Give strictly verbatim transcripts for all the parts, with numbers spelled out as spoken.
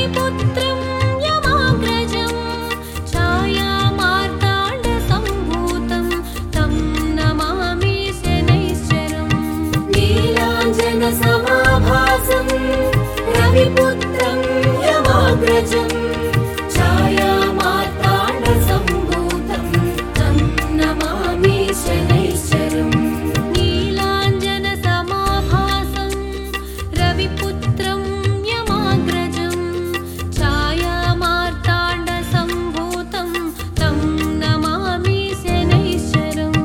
रविपुत्रं यमाग्रजं छायामार्ताण्डसम्भूतं तं नमामि शनैश्चरम् नीलाञ्जनसमाभासं रविपुत्रं यमाग्रजं छायामार्ताण्डसम्भूतं तं नमामि शनैश्चरम् नीलाञ्जनसमाभासं रविपुत्रं यमाग्रजं छायामार्ताण्डसम्भूतं तं नमामि शनैश्चरम्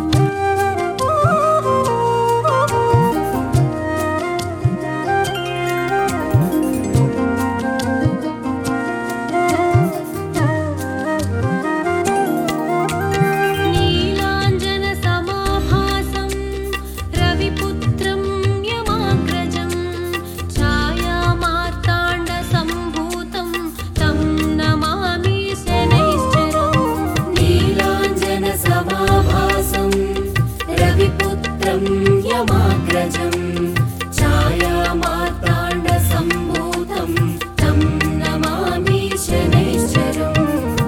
नीलाञ्जनसमाभासं रविपुत्रं यमाग्रजं छायामार्ताण्डसम्भूतं तं नमामि शनैश्चरम् नीलाञ्जनसमाभासं रविपुत्रं यमाग्रजं छायामार्ताण्डसम्भूतं तं नमामि शनैश्चरम्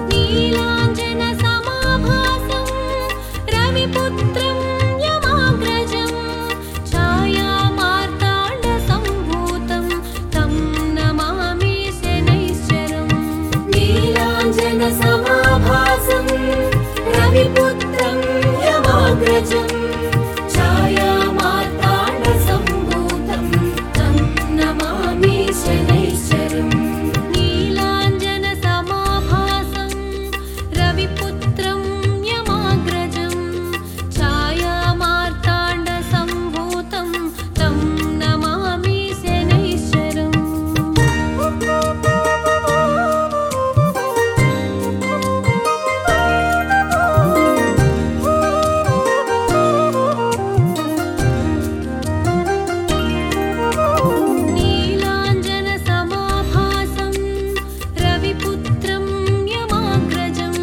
नीलाञ्जनसमाभासं रविपुत्रं यमाग्रजं छायामार्ताण्डसम्भूतं तं नमामि शनैश्चरम् नीलाञ्जनसमाभासं रविपुत्रं यमाग्रजं छायामार्ताण्डसम्भूतं तं नमामि शनैश्चरम् नीलाञ्जनसमाभासं रविपुत्रं यमाग्रजं छायामार्ताण्डसम्भूतं तं नमामि शनैश्चरम् नीलाञ्जनसमाभासं रविपुत्रं यमाग्रजं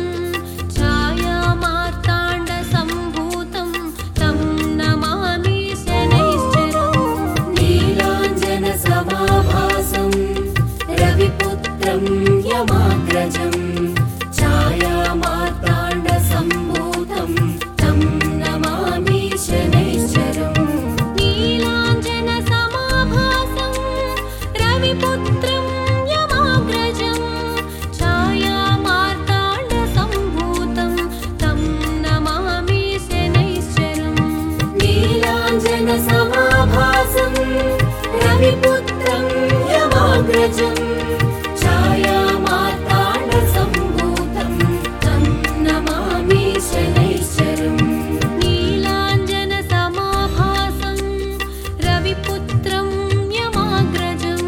छायामार्ताण्डसम्भूतं तं नमामि शनैश्चरम् नीलाञ्जनसमाभासं रविपुत्रं यमाग्रजं छायामार्ताण्डसम्भूतं तं नमामि शनैश्चरम् नीलाञ्जनसमाभासं रविपुत्रं यमाग्रजं छायामार्ताण्डसम्भूतं तं नमामि शनैश्चरम् नीलाञ्जनसमाभासं रविपुत्रं यमाग्रजं छायामार्ताण्डसम्भूतं तं नमामि शनैश्चरम् नीलाञ्जनसमाभासं रविपुत्रं यमाग्रजं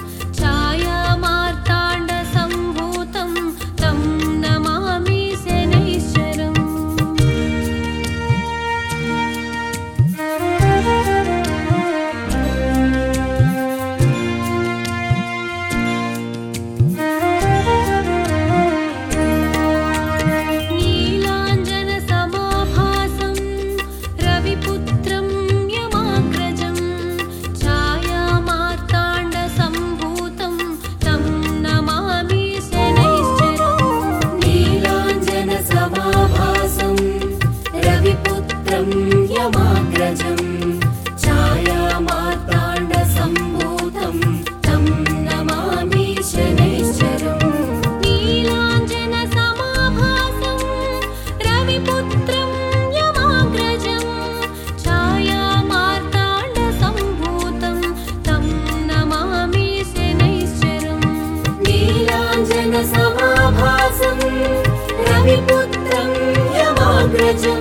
छायामार्ताण्डसम्भूतं तं नमामि शनैश्चरम् नीलाञ्जनसमाभासं रविपुत्रं यमाग्रजं छायामार्ताण्डसम्भूतं तं नमामि शनैश्चरम् नीलाञ्जनसमाभासं रविपुत्रं यमाग्रजं छायामार्ताण्डसम्भूतं तं नमामि शनैश्चरम् नीलाञ्जनसमाभासं रविपुत्रं यमाग्रजं छायामार्ताण्डसम्भूतं तं नमामि शनैश्चरम् नीलाञ्जनसमाभासं रविपुत्रं यमाग्रजं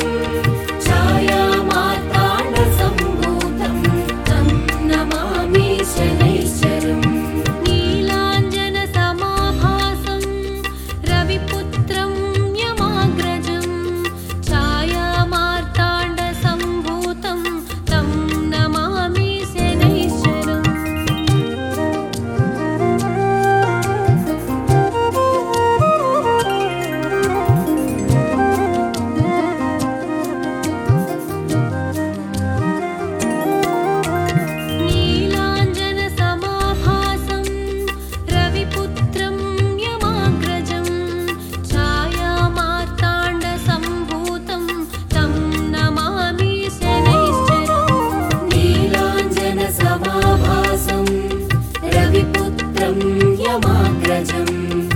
छायामार्ताण्डसम्भूतं तं नमामि शनैश्चरम् नीलाञ्जनसमाभासं रविपुत्रं यमाग्रजं छायामार्ताण्डसम्भूतं तं नमामि शनैश्चरम् यमाग्रजम्